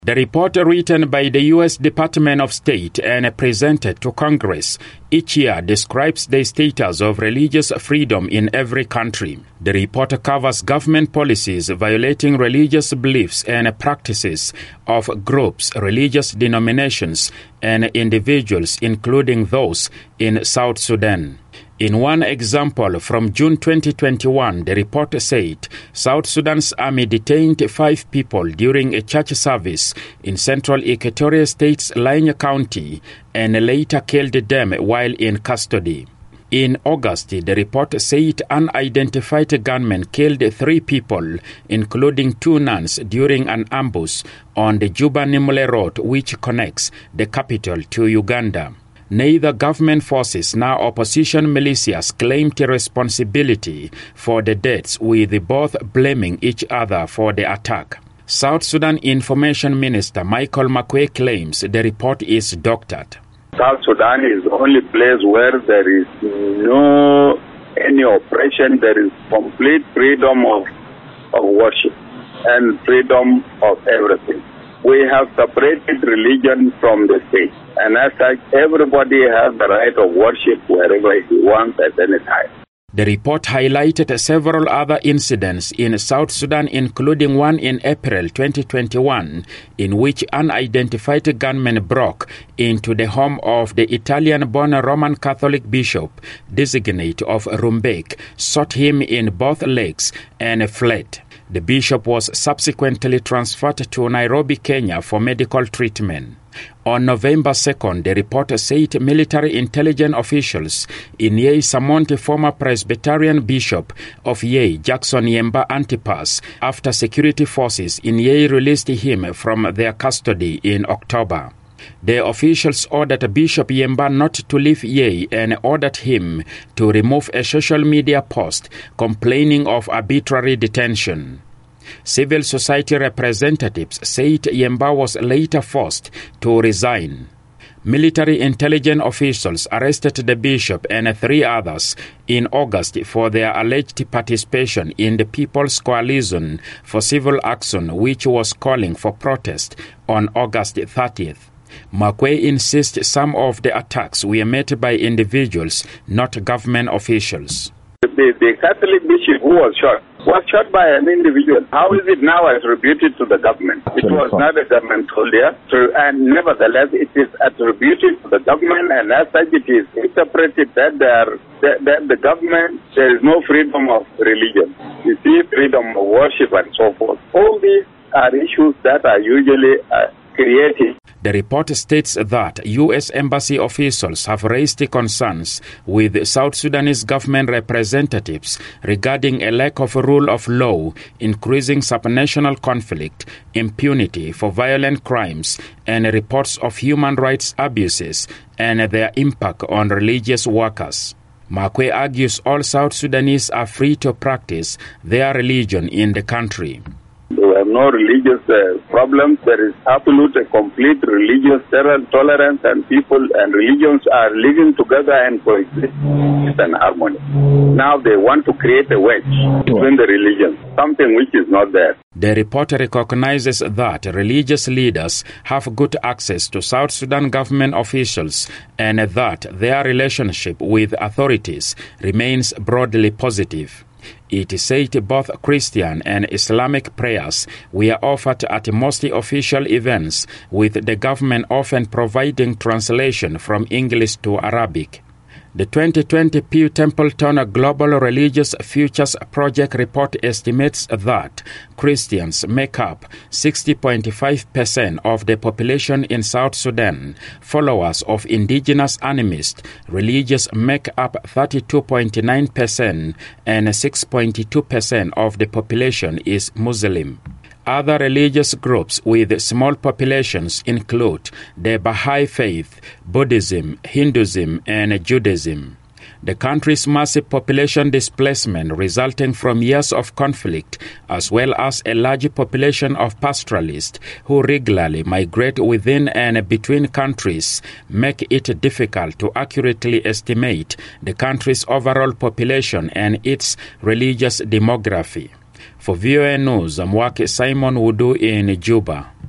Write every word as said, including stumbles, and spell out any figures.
The report, written by the U S Department of State and presented to Congress each year, describes the status of religious freedom in every country. The report covers government policies violating religious beliefs and practices of groups, religious denominations, and individuals, including those in South Sudan. In one example from June twenty twenty-one, the report said South Sudan's army detained five people during a church service in central Equatorial State's Lanya County and later killed them while in custody. In August, the report said unidentified gunmen killed three people, including two nuns, during an ambush on the Juba-Nimule Road, which connects the capital to Uganda. Neither government forces nor opposition militias claimed responsibility for the deaths, with both blaming each other for the attack. South Sudan Information Minister Michael Makuei claims the report is doctored. South Sudan is the only place where there is no any oppression. There is complete freedom of, of worship and freedom of everything. We have separated religion from the state, and as such, everybody has the right of worship wherever he wants at any time. The report highlighted several other incidents in South Sudan, including one in April twenty twenty-one, in which unidentified gunmen broke into the home of the Italian-born Roman Catholic bishop, designate of Rumbek, shot him in both legs, and fled. The bishop was subsequently transferred to Nairobi, Kenya for medical treatment. On November second, the report said military intelligence officials in Yei Samonte, former Presbyterian bishop of Yei, Jackson Yemba Antipas, after security forces in Yei released him from their custody in October. The officials ordered Bishop Yemba not to leave Yei and ordered him to remove a social media post complaining of arbitrary detention. Civil society representatives said Yemba was later forced to resign. Military intelligence officials arrested the bishop and three others in August for their alleged participation in the People's Coalition for Civil Action, which was calling for protest on August thirtieth. Makuei insists some of the attacks were made by individuals, not government officials. The, the Catholic bishop who was shot was shot by an individual. How is it now attributed to the government? It was not a government soldier, so, and nevertheless it is attributed to the government, and as such it is interpreted that, there, that, that the government, there is no freedom of religion. You see, freedom of worship and so forth. All these are issues that are usually uh, created. The report states that U S Embassy officials have raised concerns with South Sudanese government representatives regarding a lack of rule of law, increasing subnational conflict, impunity for violent crimes, and reports of human rights abuses and their impact on religious workers. Makuei argues all South Sudanese are free to practice their religion in the country. There are no religious uh, problems. There is absolute a complete religious tolerance, and people and religions are living together and coexist in harmony. Now they want to create a wedge between the religions, something which is not there. The report recognizes that religious leaders have good access to South Sudan government officials and that their relationship with authorities remains broadly positive. It said both Christian and Islamic prayers were offered at most official events, with the government often providing translation from English to Arabic. The twenty twenty Pew Templeton Global Religious Futures Project report estimates that Christians make up sixty point five percent of the population in South Sudan. Followers of indigenous animists religious make up thirty-two point nine percent, and six point two percent of the population is Muslim. Other religious groups with small populations include the Baha'i Faith, Buddhism, Hinduism, and Judaism. The country's massive population displacement resulting from years of conflict, as well as a large population of pastoralists who regularly migrate within and between countries, make it difficult to accurately estimate the country's overall population and its religious demography. For V O A News, I'm Wake Simon Wudu in Juba.